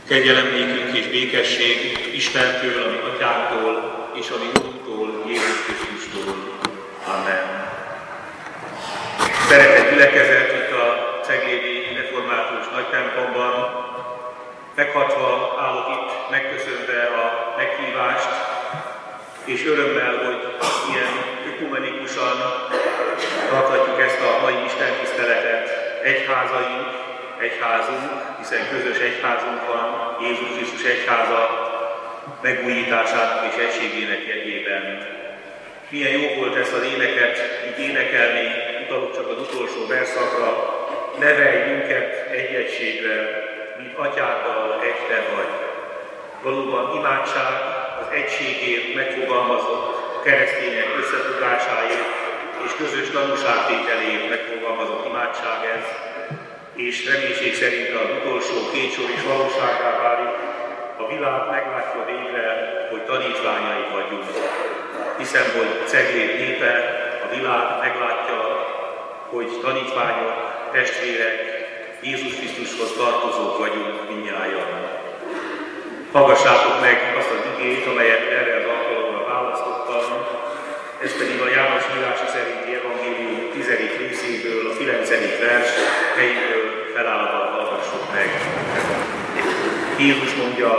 Kegyelem nékünk és békesség Istentől, a mi Atyánktól és a mi Urunktól, Jézus Krisztustól. Amen. Szeretett gyülekezet itt a ceglédi református nagytemplomban. Meghatva állok itt, megköszönve a meghívást, és örömmel, hogy ilyen ökumenikusan tarthatjuk ezt a mai istentiszteletet. Egyházunk, hiszen közös egyházunk van, Jézus Krisztus egyháza megújításának és egységének jegyében. Milyen jó volt ezt az éneket így énekelni, utalok csak az utolsó verszakra, nevelj minket egy egységre, mint atyáddal egy te vagy. Valóban imádság az egységért megfogalmazott, a keresztények összefogásáért és közös tanúságtételéért megfogalmazott imádság ez, és reménység szerint az utolsó két sor is valósággá válik, a világ meglátja végre, hogy tanítványai vagyunk. Hiszem, hogy Ceglét népe, a világ meglátja, hogy tanítványok, testvérek, Jézus Krisztushoz tartozók vagyunk mindnyájan. Hallgassátok meg azt az igét, amelyet erre az alkalomra választottam, ez pedig a János írása szerinti evangélium 10. részéből, a 9. vers helyéből felállva hallgassuk meg. Jézus mondja,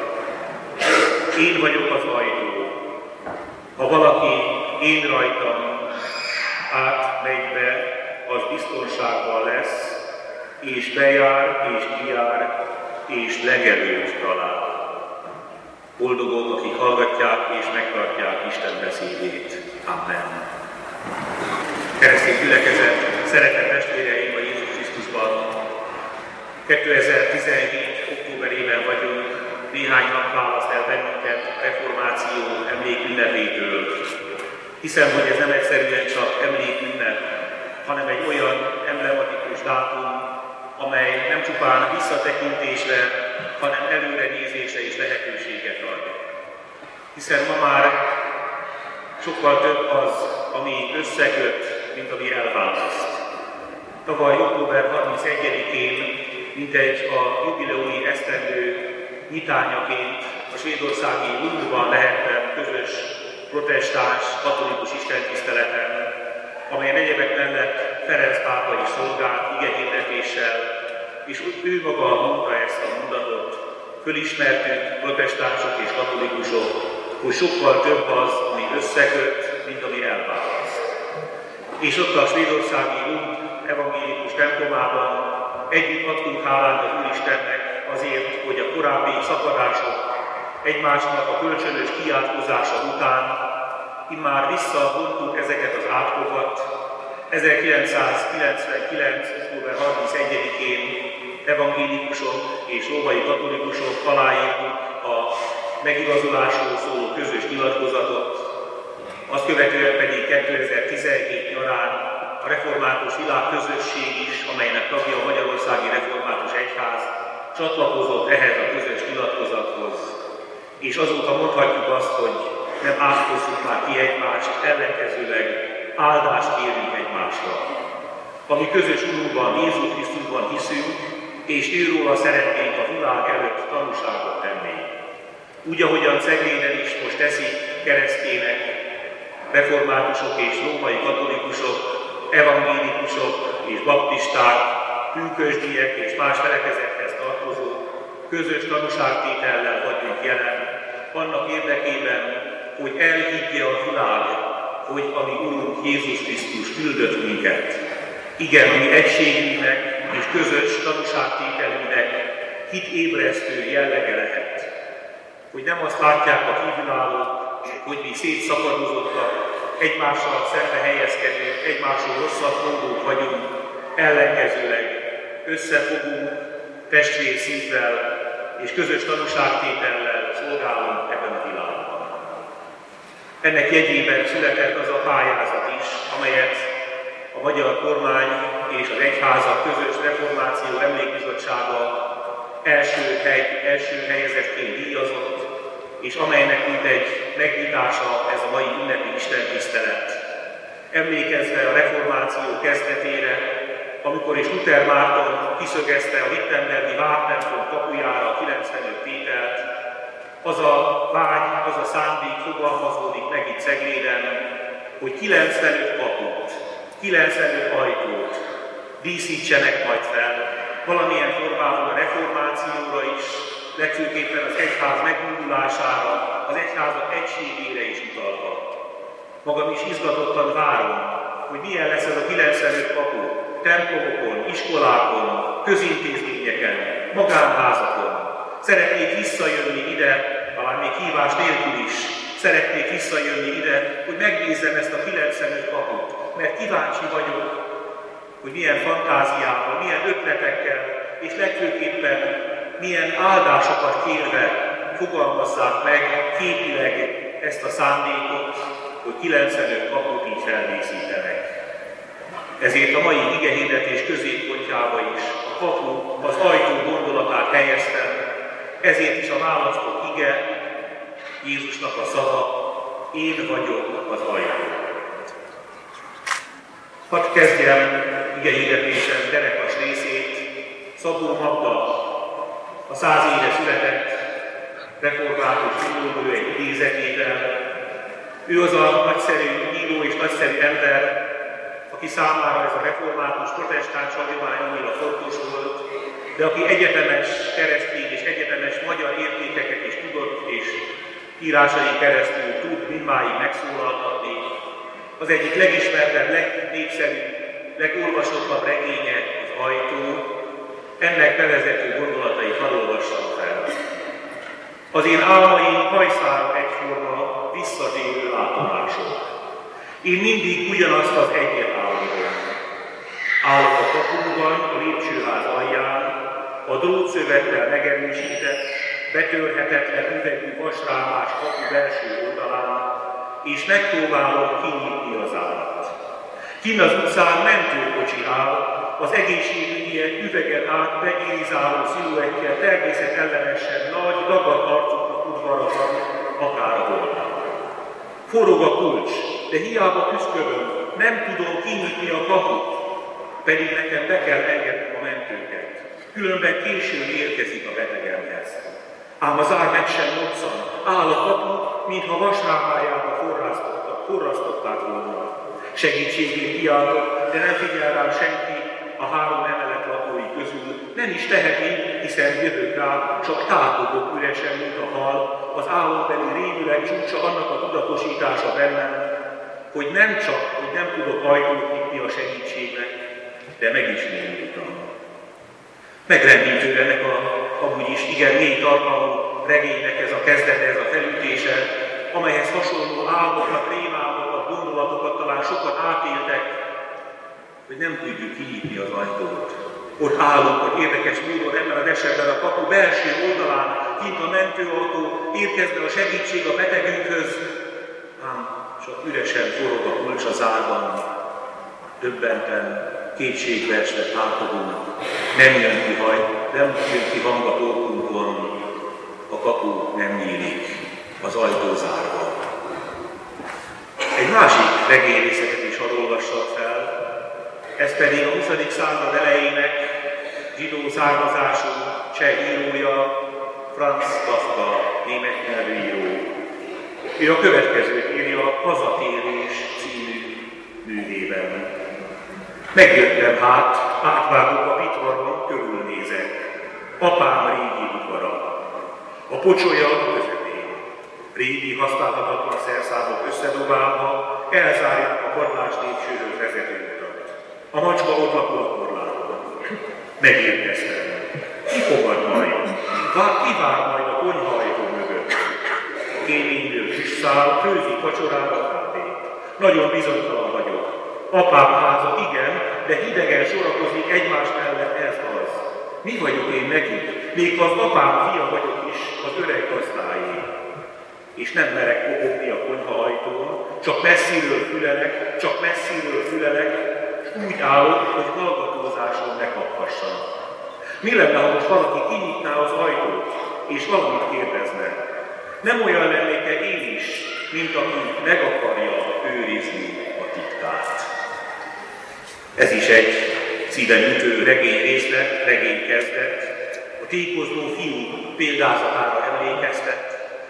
én vagyok az ajtó. Ha valaki én rajtam átmegy be, az biztonságban lesz, és bejár, és kijár, és legelőt talál. Boldogok, akik hallgatják és megtartják Isten beszédét. Amen. Keresztény gyülekezet, szeretett testvéreim a Jézus Krisztusban. 2017. októberében vagyunk, néhány nap választ el bennünket a reformáció emlékünnepétől. Hiszem, hogy ez nem egyszerűen csak emlékünnep, hanem egy olyan emblematikus dátum, amely nem csupán visszatekintésre, hanem előrenézésre is lehetőséget ad. Hiszen ma már sokkal több az, ami összeköt, mint ami elválaszt. Tavaly október 31-én, mintegy a jubileumi esztendő nyitányaként a svédországi Lundban lehettem közös protestáns, katolikus istentiszteleten, amely egyebek mellett Ferenc pápa is szolgált igehirdetéssel, és ő maga mondta ezt a mondatot, fölismertük protestánsok és katolikusok, hogy sokkal több az, ami összeköt, mint ami elválaszt. És ott a svédországi Lund evangélikus templomában együtt adtunk hálát az Úristennek azért, hogy a korábbi szakadások egymásnak a kölcsönös kiátkozása után immár visszavontuk ezeket az átkokat. 1999. október 31-én evangélikusok és római katolikusok aláírtuk a megigazulásról szóló közös nyilatkozatot, azt követően pedig 2017 nyarán a református világközösség is, amelynek tagja a Magyarországi Református Egyház, csatlakozott ehhez a közös nyilatkozathoz. És azóta mondhatjuk azt, hogy nem átkozzuk már ki egymást, ellenkezőleg áldást kérünk egymásra. Ami közös Urunkban, Jézus Krisztusban hiszünk, és őróla szeretnénk a világ előtt tanúságot tenni. Úgy, ahogyan Cegléden is most teszik keresztények, reformátusok és római katolikusok, evangélikusok és baptisták, pünkösdiek és más felekezethez tartozók, közös tanúságtétellel vagyunk jelen, annak érdekében, hogy elhiggye a világ, hogy a mi Úrunk Jézus Krisztus küldött minket. Igen, a mi egységünknek és közös tanúságtételünknek hitébresztő jellege lehet. Hogy nem azt látják a kívülállók, hogy mi szétszakadozottak, egymással szembe helyezkedünk, egymásról rosszat mondók vagyunk, ellenkezőleg összefogunk, testvér szívvel és közös tanúságtétellel szolgálunk ebben a világban. Ennek jegyében született az a pályázat is, amelyet a magyar kormány és az egyházak közös reformáció emlékbizottsága első helyezettként díjazott, és amelynek mintegy megnyitása ez a mai ünnepi istentisztelet. Emlékezve a reformáció kezdetére, amikor is Luther Márton kiszögezte a Wittenbergi vártemplom kapujára a 90. szándék fogalmazódik meg itt Cegléden, hogy 95 kaput, 95 ajtót díszítsenek majd fel, valamilyen formában a reformációra is, legfőképpen az egyház megújulására, az egyházak egységére is utalva. Magam is izgatottan várom, hogy milyen lesz ez a 95 kapu, templomokon, iskolákon, közintézményeken, magánházakon. Szeretnék visszajönni ide, talán még hívás nélkül is, szeretnék visszajönni ide, hogy megnézzem ezt a 95 kaput, mert kíváncsi vagyok, hogy milyen fantáziával, milyen ötletekkel, és legfőképpen milyen áldásokat kérve fogalmazzák meg képileg ezt a szándékot, hogy 95 kaput így feldíszítenek. Ezért a mai igehirdetés középpontjába is a kapu, az ajtó gondolatát helyeztem, ezért is a választott ige, Jézusnak a szava, én vagyok az ajtó. Hadd kezdjem igehirdetésem derekas részét Szabó Magda, a 100 éve született református író egy idézetével. Ő az a nagyszerű író és nagyszerű ember, aki számára ez a református protestáns hagyomány annyira fontos volt, de aki egyetemes keresztény és egyetemes magyar értékeket is tudott, és írásai keresztül tud mindmáig megszólaltatni. Az egyik legismertebb, legnépszerűbb, legolvasottabb regénye az Ajtó, ennek bevezető gondolatait hadd olvassam fel. Az én álmaim hajszára egyforma, visszatérő látomások. Én mindig ugyanazt az egyet álmodom. Állok a kapuban, a lépcsőház alján, a drótszövettel megerősített, betörhetetlen üvegű vasrámás kapu belső oldalán, és megpróbálom kinyitni az árat. Kinn az utcán mentőkocsi áll, az egészségügyiek üvegen át begirizáló sziluettje természetellenesen nagy, dagadt arcuknak udvarasan, akár a holnap. Forog a kulcs, de hiába küszködöm, nem tudom kinyitni a kaput, pedig nekem be kell engednem a mentőket. Különben későn érkezik a betegemhez. Ám az ár meg sem moccan, áll a kapu, mintha vasrámájába forrasztották volna. Segítségét kiáltok, de nem figyel rám senki a 3 emelet lakói közül. Nem is teheti, hiszen jövök rá, csak tátogok üresen, mint a hal, az álombeli rémület csúcsa annak a tudatosítása bennem, hogy nem csak, hogy nem tudok ajtót nyitni a segítségnek, de meg is némítom. Megrendítő ennek amúgy is igen mély tartalmú regénynek ez a kezdete, ez a felütése, amelyhez hasonló álmokat, rémálmokat, gondolatokat talán sokan átéltek, hogy nem tudjuk kinyitni az ajtót. Ott állunk, hogy érdekes módon ebben az esetben a kapu belső oldalán, kint a mentőautó, érkezne a segítség a betegünkhöz, ám csak üresen forog a kulcs az árban, döbbenten, kétségbeesve átadunk, nem jön ki hang a torkunkon, a kapu nem nyílik, az ajtó zárva. Egy másik regényrészetet is hadd olvassak fel, ez pedig a 20. század elejének zsidó származású cseh írója, Franz Kafka, német nyelvű író. Ő a következőt írja a Hazatérés című művében. Megjöttem átvágok a pitvarban, körülnézek. Apám régi udvara. A pocsolya a közepén. Régi használhatatlan szerszámok összedobálva elzárják a padlás lépcsőhöz vezető utat. A macska ott lakol a korláton. Megérkeztem. Ki fogad majd? Ki vár majd a konyhaajtó mögött? A kéményből kis szál főzi vacsorára kávét. Nagyon bizonytalan vagyok. Apám háza igen, de hidegen sorakozik egymás mellett ez az. Mi vagyok én nekik? Még az apám fia vagyok is, az öreg gazdáé. És nem merek kopogni a konyha ajtón, csak messziről fülelek, és úgy állok, hogy hallgatózáson ne kaphassanak. Mi lenne, ha most valaki kinyitná az ajtót, és valamit kérdezne? Nem olyan lennék-e én is, mint aki meg akarja őrizni a titkát? Ez is egy szíven ütő regénykészlet, regénykezdet. A tékozló fiú példázatára emlékeztet.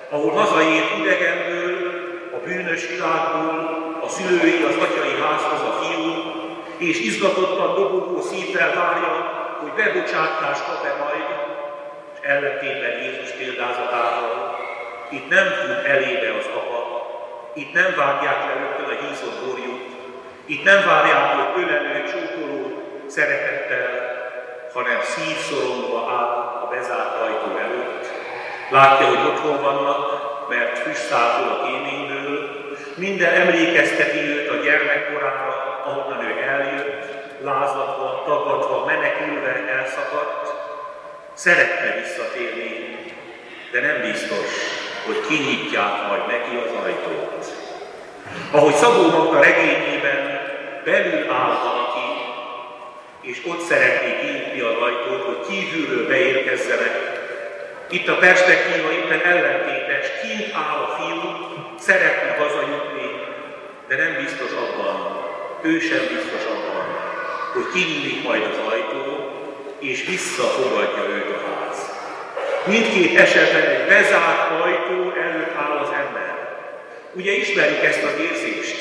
ahol hazaért idegenből, a bűnös világból, a szülői, az atyai házhoz a fiú, és izgatottan dobogó szívvel várja, hogy bebocsátást kap-e majd, és ellentétben Jézus példázatával. Itt nem fut elébe az apa, itt nem vágják le rögtön a hízott borjút, itt nem várják, hogy ölelő, csókoló szeretettel, hanem szívszorongva áll a bezárt ajtó előtt. Látja, hogy otthon vannak, mert füst száll föl a kéményből, minden emlékezteti őt a gyermekkorára, ahonnan ő eljött, lázadva, tagadva, menekülve elszakadt. Szeretne visszatérni, de nem biztos, hogy kinyitják majd neki az ajtót. Ahogy Szabó Magda regényében belül áll valaki, és ott szeretnék kinyitni az ajtót, hogy kívülről beérkezzenek. Itt a perspektíva éppen ellentétes, kint áll a fiú, szeretne hazajutni, de nem biztos abban, ő sem biztos abban, hogy kinyílik majd az ajtó, és visszafogadja őt a ház. Mindkét esetben egy bezárt ajtó előtt áll az ember. Ugye ismerjük ezt az érzést?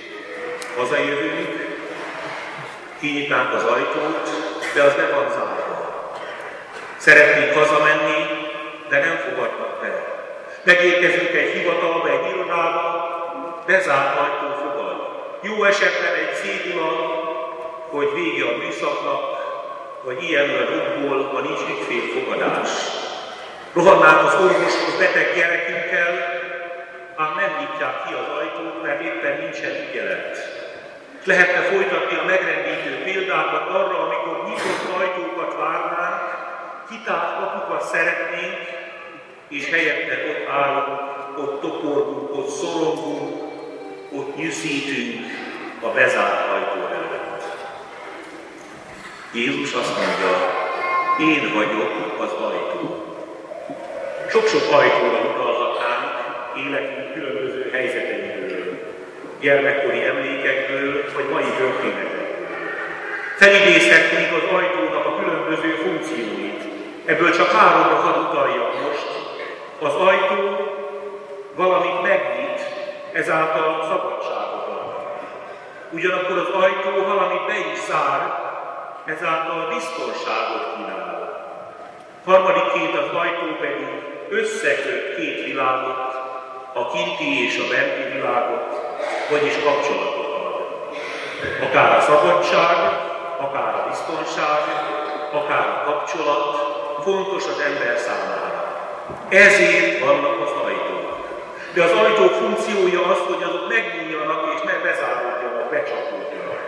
Hazajövünk, kinyitnánk az ajtót, de az le van zárva. Szeretnénk hazamenni, de nem fogadnak be. Megérkezünk egy hivatalba, egy irodába, bezárt ajtó fogad. Jó esetben egy cédula, hogy vége a műszaknak, vagy ilyenről okból, ha nincs ügyfélfogadás. Rohannánk az orvoshoz beteg gyerekünkkel, ám nem nyitják ki az ajtót, mert éppen nincsen ügyelet. Lehetne folytatni a megrendítő példákat arra, amikor nyitott ajtókat várnánk, kitárt kapukat szeretnénk, és helyette ott állunk, ott toporgunk, ott szorongunk, ott nyűszítünk a bezárt ajtó előtt. Jézus azt mondja, én vagyok az ajtó. Sok-sok ajtóra utalhatnánk életünk különböző helyzeteiből, gyermekkori emlékekből, vagy mai történetekből. Felidézhetnénk az ajtónak a különböző funkcióit. Ebből csak 3-ra hadd utaljak most. Az ajtó valamit megnyit, ezáltal szabadságot ad. Ugyanakkor az ajtó valamit be is zár, ezáltal biztonságot kínál. Harmadikként az ajtó pedig összeköt két világot, a kinti és a benti világot, vagyis kapcsolatot ad. Akár a szabadság, akár a biztonság, akár a kapcsolat fontos az ember számára. Ezért vannak az ajtók. De az ajtók funkciója az, hogy azok megnyíljanak és ne bezáródjanak, becsapódjanak.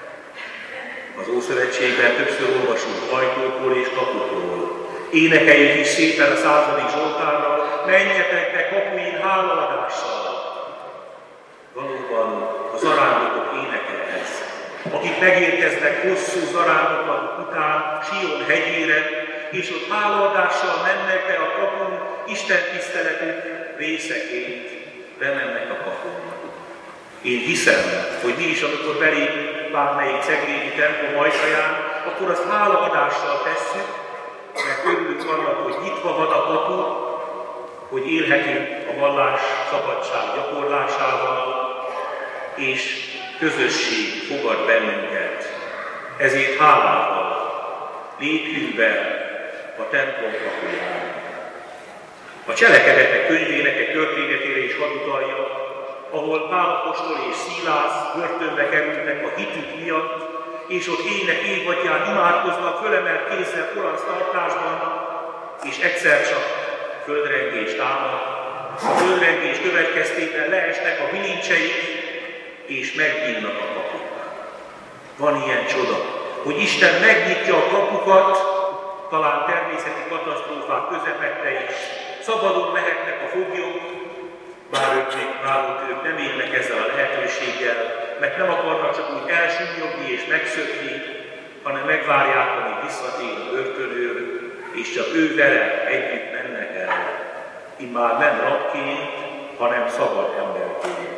Az Ószövetségben többször olvasunk ajtókról és kapukról. Énekeljük is szépen a 100. Zsoltárral, menjetek be kapuin hálaadással. Valóban a zarándokok éneke ez. Akik megérkeznek hosszú zarándokok után Sion hegyére, és ott hálaadással mennek be a kapun, Isten tiszteletük részeként bemennek a kapun. Én hiszem, hogy mi is, amikor belépünk bármelyik ceglédi templom ajtaján, akkor azt hálaadással tesszük, mert örülünk annak, hogy nyitva van a kapu, hogy élhetünk a vallás szabadság gyakorlásával, és közösség fogad bennünket. Ezért hálával lépjünk be a templom kapuján. A Cselekedetek könyvének egy történetére is hadd utaljak, ahol Pál apostol és Szilász börtönbe kerültek a hitük miatt, és ott ének évadján imádkoznak fölemelt kézzel parancstartásban, és egyszer csak földrengés támad. A földrengés következtében leesnek a bilincseik, és megnyílnak a kapuk. Van ilyen csoda, hogy Isten megnyitja a kapukat, talán természeti katasztrófák közepette is. Szabadon mehetnek a foglyok, bár ők nem élnek ezzel a lehetőséggel, mert nem akarnak csak úgy elsúnyogni és megszökni, hanem megvárják, amíg visszatér a börtönőr, és csak ő vele együtt mennek el. Immár nem rabként, hanem szabad emberként.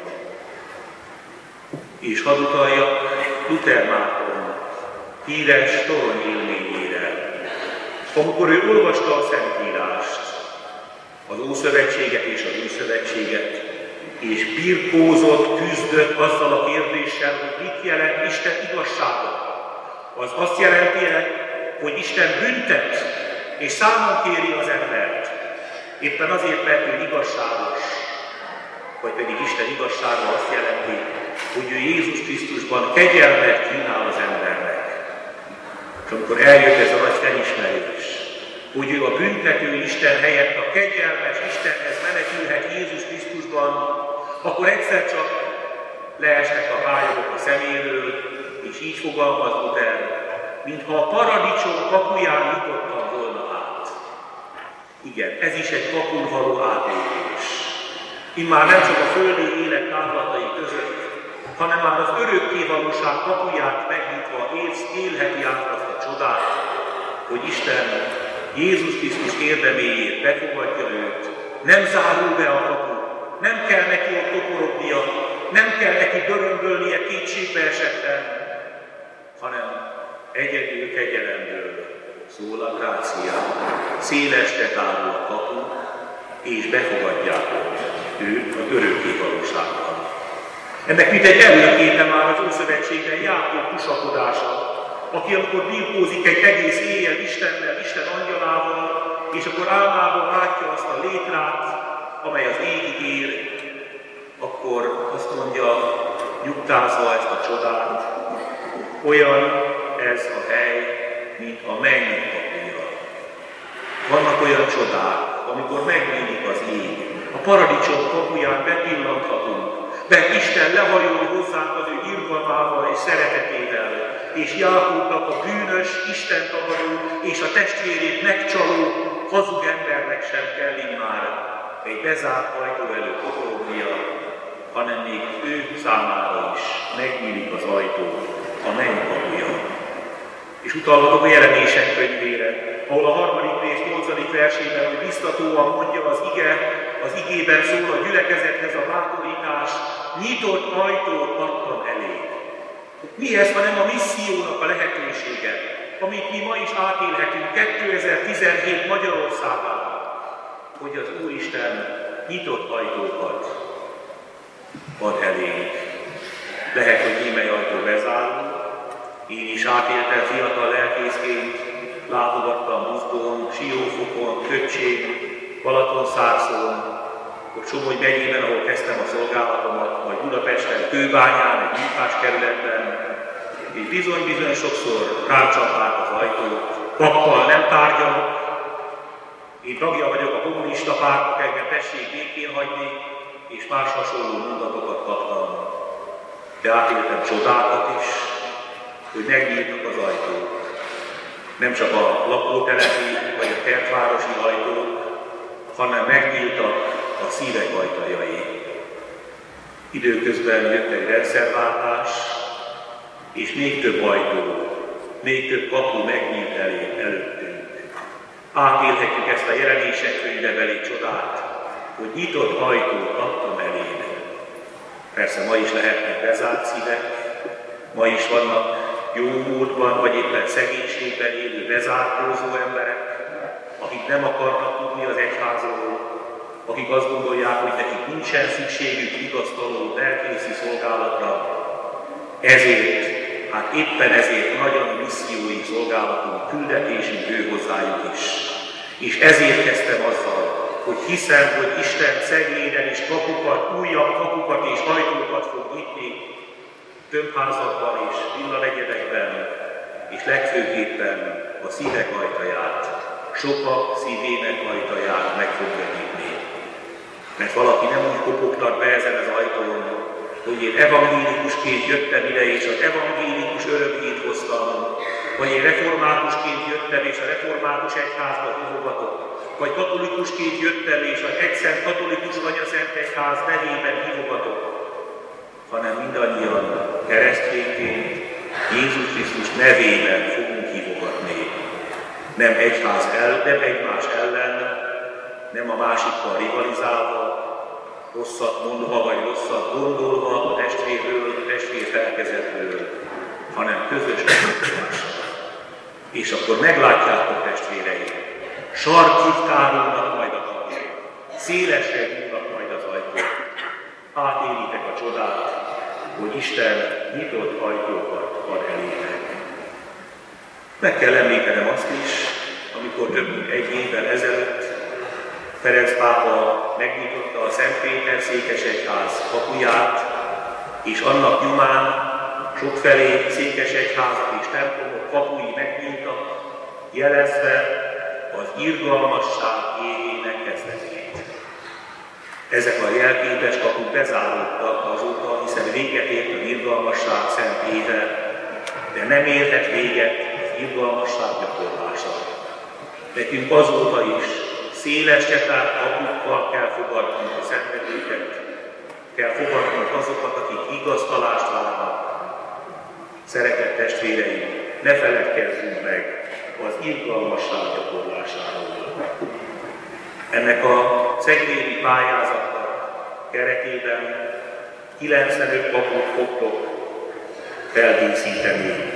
És hadd utaljak Luther Márton híres torony élményére. Amikor ő olvasta a Szentírást, az Ószövetséget és az Új Szövetséget, és birkózott, küzdött azzal a kérdéssel, hogy mit jelent Isten igazsága. Az azt jelenti, hogy Isten büntet, és számon kéri az embert. Éppen azért, mert ő igazságos, vagy pedig Isten igazsága azt jelenti, hogy ő Jézus Krisztusban kegyelmet kínál az embernek. És amikor eljött ez a nagy felismerés, hogy ő a büntető Isten helyett a kegyelmes Istenhez menekülhet Jézus Krisztusban, akkor egyszer csak leestek a hályogok a szeméről, és így fogalmaz Luther, mintha a paradicsom kapuján jutottam volna át. Igen, ez is egy kapun való átlépés. Immár nem csak a földi élet távlatai között, hanem már az örökké valóság kapuját megnyitva élheti át azt a csodát, hogy Isten Jézus Krisztus érdeméjét befogadja őt, nem zárul be a kapu, nem kell neki ott toporognia, nem kell neki dörömbölnie kétségbe esetten, hanem egyedül kegyelemből szól a grácián, szélesre tárul a kapu, és befogadják őt az örökké valóságban. Ennek mint egy előképe már az Ószövetségben Jákob tusakodása, aki amikor birkózik egy egész éjjel Istennel, Isten angyalával, és akkor álmában látja azt a létrát, amely az égig ér, akkor azt mondja, nyugtázva ezt a csodát, olyan ez a hely, mint a menny kapuja. Vannak olyan csodák, amikor megnyílik az ég, a paradicsom kapuján bepillanthatunk, mert Isten lehajol hozzánk az ő irgalmával és szeretetével, és Jákobnak a bűnös, Isten tagadó és a testvérét megcsaló hazug embernek sem kell immár egy bezárt ajtó előtt toporognia, hanem még ő számára is megnyílik az ajtó, a menny kapuja. És utalhatok a Jelenések könyvére, ahol a 3. rész 8. versében, hogy biztatóan mondja az igében szól a gyülekezethez a bátorítás, nyitott ajtót adtam elé. Mi ez, hanem a missziónak a lehetősége, amit mi ma is átélhetünk 2017 Magyarországában, hogy az Úristen nyitott ajtókat ad elénk. Lehet, hogy némely ajtó bezárul. Én is átéltem fiatal lelkészként, látogattam Buzgón, Siófokon, Köcsén, Balatonszárszón, akkor Somogy megyében, ahol kezdtem a szolgálatomat, majd Budapesten, Kőbányán, egy munkáskerületben, és bizony-bizony sokszor rám csapált az ajtó, pappal nem tárgyalok, én tagja vagyok a kommunista pártnak, engem tessék békén hagyni, és más hasonló mondatokat kaptam. De átéltem csodákat is, hogy megnyíltak az ajtók. Nem csak a lakótelepi vagy a kertvárosi ajtók, hanem megnyíltak a szívek ajtajai. Időközben jött egy rendszerváltás, és még több ajtó, még több kapu megnyílt előttünk. Átélhetjük ezt a Jelenések könyvebeli csodát, hogy nyitott ajtót adtam elébe. Persze ma is lehetnek bezárt szívek, ma is vannak jó módban, vagy éppen szegénységben élő bezárkózó emberek, akik nem akarnak tudni az egyházról, akik azt gondolják, hogy nekik nincsen szükségük vigasztaló lelkészi szolgálatra. Ezért, hát éppen ezért nagyon missziói szolgálatunk, küldetésünk ő hozzájuk is. És ezért kezdtem azzal, hogy hiszem, hogy Isten Cegléden is kapukat, újabb kapukat és ajtókat fog nyitni, tömbházakban és villanegyedekben, és legfőképpen a szívek ajtaját, sokak szívének ajtaját meg fogja nyitni. Mert valaki nem úgy kopogtat be ezen az ajtón, hogy én evangélikusként jöttem ide, és az evangélikus örömhírt hoztam, vagy én reformátusként jöttem, és a református egyházba hívogatok, vagy katolikusként jöttem, és az egyszent katolikus anyaszent egyház nevében hívogatok, hanem mindannyian keresztényként Jézus Krisztus nevében fogunk hívogatni. Nem egymás ellen, nem a másikkal rivalizálva, rosszat mondva vagy rosszat gondolva a testvérről, a testvér felkezetről, hanem közös megoldással. És akkor meglátjátok, testvéreim, sarkig tárulnak majd a kapuk. szélesre nyílnak majd az ajtók. Átéritek a csodát, hogy Isten nyitott ajtókat ad elétek. Meg kell említenem azt is, amikor több mint egy évvel ezelőtt Ferenc pápa megnyitotta a Szent Péter székesegyház kapuját, és annak nyomán sokfelé székesegyházak és templomok kapui megnyíltak, jelezve az irgalmasság évének kezdetét. Ezek a jelképes kapuk bezáródtak azóta, hiszen véget ért az irgalmasság szent éve, de nem érhet véget az irgalmasság gyakorlása. Nekünk azóta is széles csetált kapukkal kell fogadnunk a szenvedőket, kell fogadnunk azokat, akik igaztalást várnak. Szeretett testvéreim, ne feledkezzünk meg az irgalmasság gyakorlásáról. Ennek a szeglédi pályázatnak keretében 95 kaput fogtok feldíszíteni.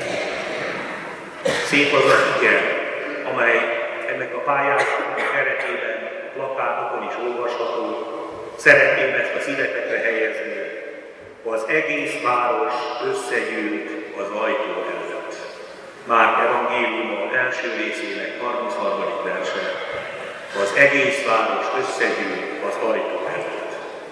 Szép az a ige, amely ennek a pályázatnak keretében plakátokon is olvasható. Szeretném ezt a szívetekre helyezni. Az egész város összegyűlt az ajtó előtt. Márk evangéliuma első részének 33. verse. Az egész város összegyűlt az ajtó előtt.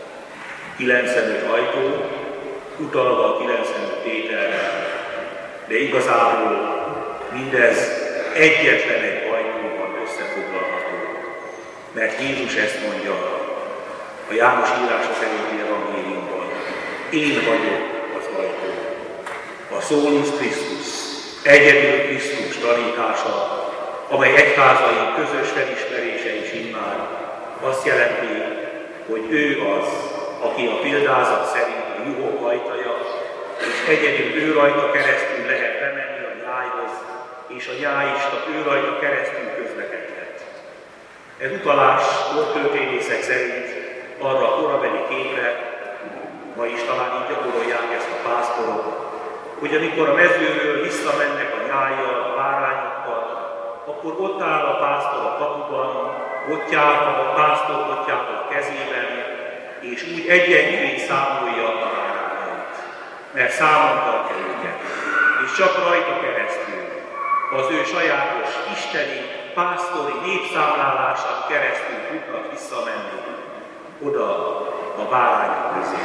95 ajtó, utalva a 95 Péterre, de igazából mindez egyetlen egy ajtóban összefoglalható. Mert Jézus ezt mondja a János írása szerinti evangéliumban. Én vagyok az ajtó. A Solus Christus, egyedül Krisztus tanítása, amely egyházaink közös felismerése is immár azt jelenti, hogy ő az, aki a példázat szerint a juhok ajtaja, és egyedül ő rajta keresztül lehet bemenni a nyájhoz, és a nyájista ő rajta keresztül közlekedhet. Ez utalás kortörténészek szerint arra a korabeli képre, ma is talán így gyakorolják ezt a pásztorok, hogy amikor a mezőről visszamennek a nyájjal, a bárányokkal, akkor ott áll a pásztor a kapuban, a pásztor bottyával a kezében, és úgy egyenként számolja a bárányait, mert számon tartja őket, és csak rajta keresztül, az ő sajátos isteni, pásztori népszámlálásán keresztül tudnak visszamenni oda a bárányok közé.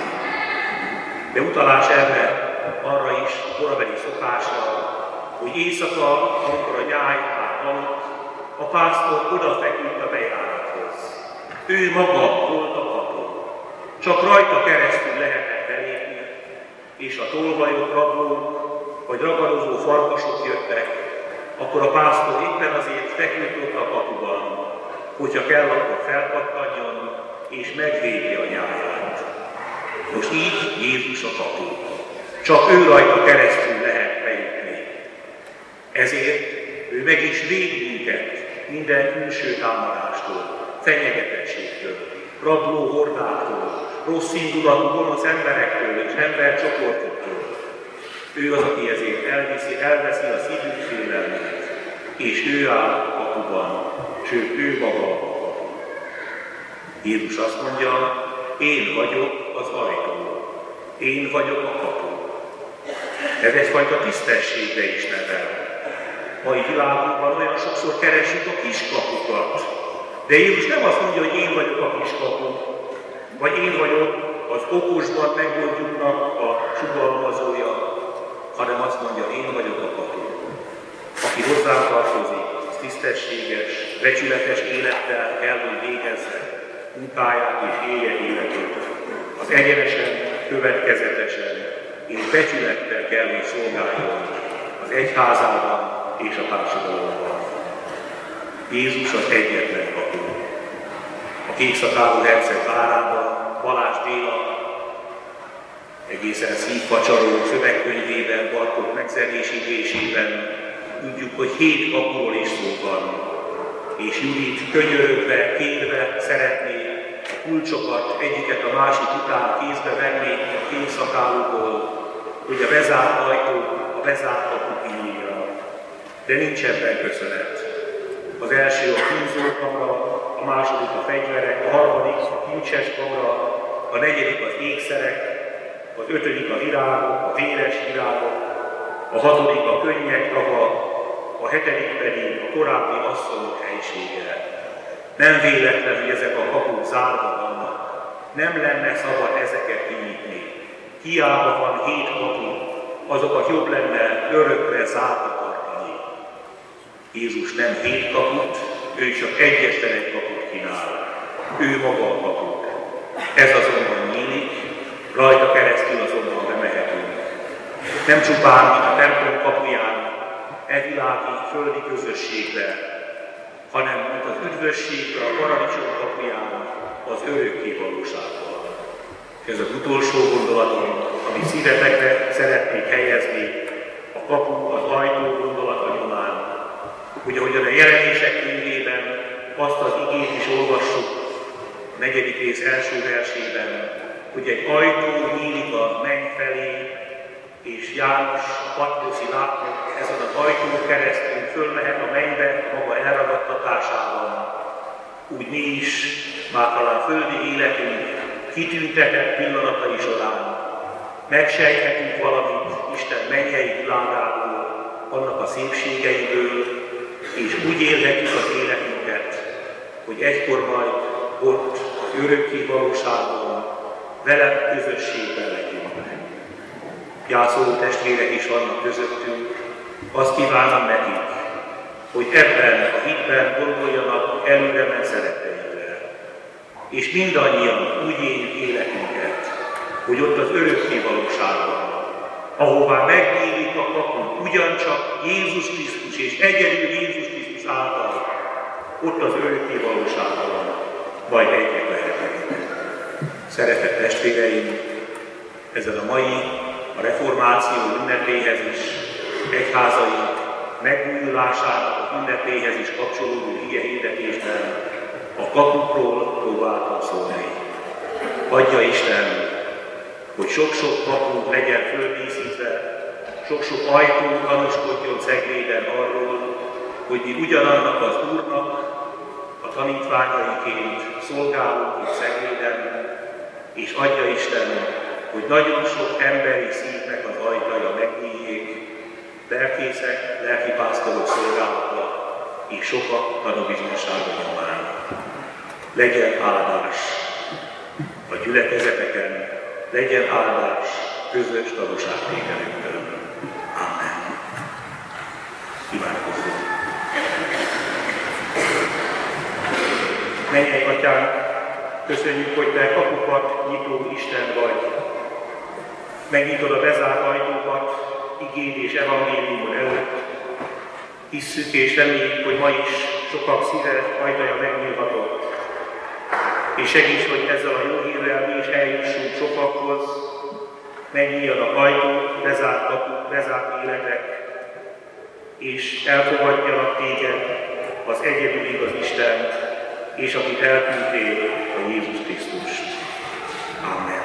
De utalás erre arra is, korabeli szokásra, hogy éjszaka, amikor a nyáj már aludt, a pásztor odafeküdt a bejárathoz. Ő maga volt a kapu. Csak rajta keresztül lehetett belépni, és a tolvajok, rablók vagy ragadozó farkasok jöttek, akkor a pásztor éppen azért feküdt ott a kapuban, hogyha kell, akkor felpattanjon, és megvédje a nyáját. Most így Jézus a kapu. Csak ő rajta keresztül lehet bejutni. Ezért ő meg is véd minket minden külső támadástól, fenyegetettségtől, rabló hordáktól, rossz indulatú gonosz emberektől és embercsoportoktól. Ő az, aki ezért elveszi a szívünk félelmét, és ő áll a kapuban, sőt ő maga a kapu. Jézus azt mondja, én vagyok az ajtó, én vagyok a kapu. Ez egyfajta tisztességre is nevel. Mai világunkban olyan sokszor keresünk a kiskapukat, de Jézus nem azt mondja, hogy én vagyok a kiskapu, vagy én vagyok az okosban megoldjuknak a sugalmazója, hanem azt mondja, én vagyok a kapu. Aki hozzám tartozik, az tisztességes, becsületes élettel kell, hogy végezze munkáját és élje életét. Az egyenesen, következetesen és becsülettel kell, hogy szolgáljon az egyházában és a társadalomban. Jézus az egyetlen kapu. A kékszakálú herceg várában Balázs Béla egészen szívfacsaró szövegkönyvében, Bartók megzenésítésében tudjuk, hogy 7 kapuról is szó van, és Judit könyörögve, kérve szeretné a kulcsokat egyiket a másik után kézbe venni a kékszakálúból, hogy a bezárt ajtó, a bezárt kapu kinyílja. De nincs ebben köszönet. Az első a kínzókamra, a második a fegyverek, a harmadik a kincses kamra, a negyedik az ékszerek, az ötödik a virágok, a véres virágok, a hatodik a könnyek tava, a hetedik pedig a korábbi asszonyok helysége. Nem véletlen, hogy ezek a kapuk zárva vannak. Nem lenne szabad ezeket kinyitni. Hiába van 7 kapu, azokat jobb lenne örökre zárva tartani. Jézus nem 7 kaput, ő csak egyetlen egy kaput kínál. Ő maga a kapuk. Ez azonban nyílik, rajta keresztül azonban bemehetünk. Nem csupán, mint a templom kapuján, e világi, földi közösségbe, hanem mint az üdvösségbe, a paradicsom kapuján, az örökké valóságban. És ez az utolsó gondolatom, amit szívetekre szeretnék helyezni, a kapu, az ajtó gondolata nyomán. Ugye, ahogyan a Jelenések könyvében azt az igét is olvassuk, a 4. rész első versében, hogy egy ajtó nyílik a menny felé, és János, a Patmoszi látott, ezen az ajtón keresztül fölmehet a mennybe maga elragadtatásában. Úgy mi is, már talán földi életünk kitüntetett pillanatai során megsejthetünk valamit Isten mennyei világából, annak a szépségeiből, és úgy élhetjük az életünket, hogy egykor majd ott az örökké valóságban velem közösségben legyünk. Gyászoló testvérek is vannak közöttünk, azt kívánom nekik, hogy ebben a hitben gondoljanak előre ment szeretteikre, és mindannyian úgy éljük életünket, hogy ott az örökké valóságban, ahová megnyílik a kapu, ugyancsak Jézus Krisztus és egyedül Jézus Krisztus által, ott az örökké valóságban majd egyek lehetnek. Szeretett testvéreim, ezen a mai, a reformáció ünnepéhez is, egyházai megújulásának ünnepéhez is kapcsolódó ige hirdetésben a kapukról próbáltam szólni. Adja Isten, hogy sok-sok kapu legyen földíszítve, sok-sok ajtó tanúskodjon Cegléden arról, hogy mi ugyanannak az Úrnak a tanítványaiként szolgálunk itt Cegléden, és adja Isten, hogy nagyon sok emberi szívnek az ajtaja megnyíljék, lelkészek, lelkipásztorok szolgálata, és sokak tanúbizonysága nyomán. Legyen áldás a gyülekezeteken, legyen áldás közös tanúságtételünkön. Amen. Imádkozzunk. Mennyei Atyánk, köszönjük, hogy Te kapukat nyitó Isten vagy. Megnyitod a bezárt ajtókat igéd és evangéliumod előtt. Hisszük és reméljük, hogy ma is sokak szíve ajtaja megnyílhatott. És segíts, hogy ezzel a jó hírrel mi is eljussunk sokakhoz, megnyíljanak ajtók, bezárt kapuk, bezárt életek, és elfogadjanak Téged, az egyedül igaz Istent, és akit elküldtél, a Jézus Krisztust. Amen.